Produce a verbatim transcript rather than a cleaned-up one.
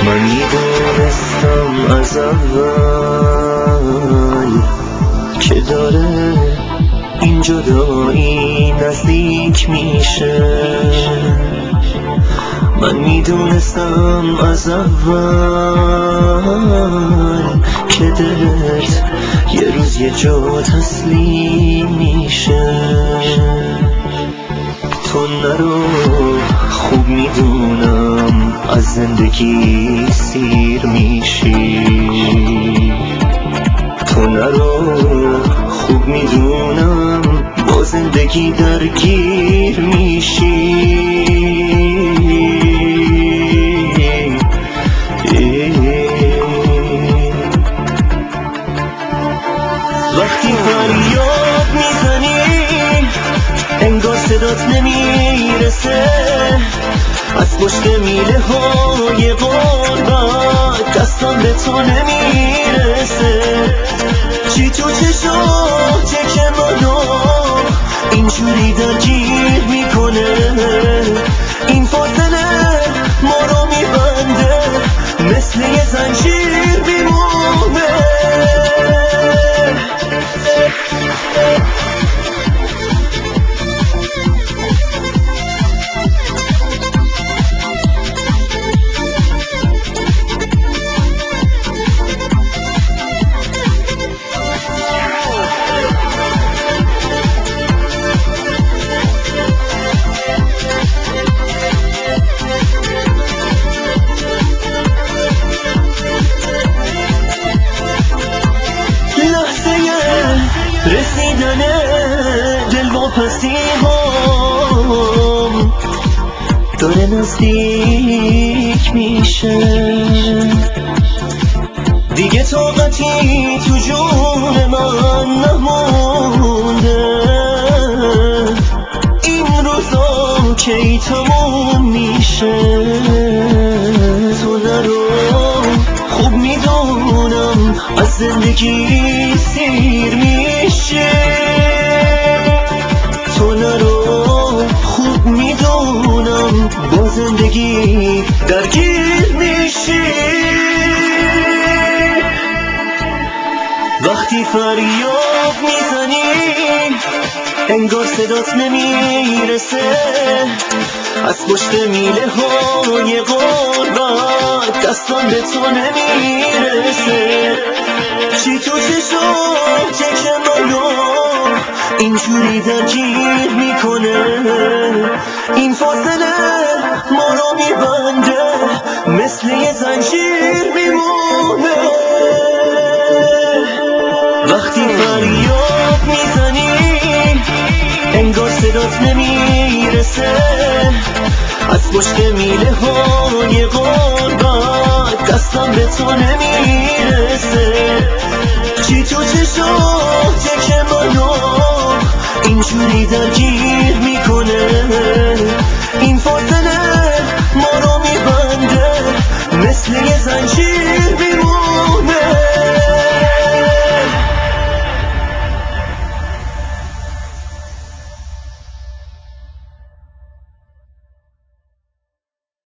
من میدونستم از اول که داره این جدایی نزدیک میشه. من میدونستم از اول که دلت یه روز یه جا تسلیم میشه. تو نرو، خوب میدونم از زندگی سیر میشی. تو نرو، خوب میدونم با زندگی درگیر میشی. وقتی فریاد میزنی انگار صدات نمیرسه، از پشت میله های غربت دستان به تو نمیرسه. چی تو چشاته که منو اینجوری درگیر میکنه؟ این فاصله ما رو میبنده، مثل یه زنجیر میمونه. رسیدن دلواپسی هم داره نزدیک میشه. دیگه طاقتی تو جون من نمونده، این روزا کی تموم میشه. تو نرو، خوب میدونم از زندگی سیر میشه. تو نرو، خوب میدونم با زندگی درگیر میشی. وقتی فریاد میزنی انگار صدات نمیرسه، از پشت میله های غربت دستان به تو نمیرسه. چی تو چشاته که منو اینجوری درگیر میکنه؟ این فاصله ما رو میبنده، مثل یه زنجیر میمونه. وقتی فریاد میزنی انگار صدات نمیرسه، از پشت میله های غربت دستم به تو نمیرسه. چی تو چشاته که منو اینجوری درگیر میکنه؟ این فاصله ما رو میبنده، مثل یه زنجیر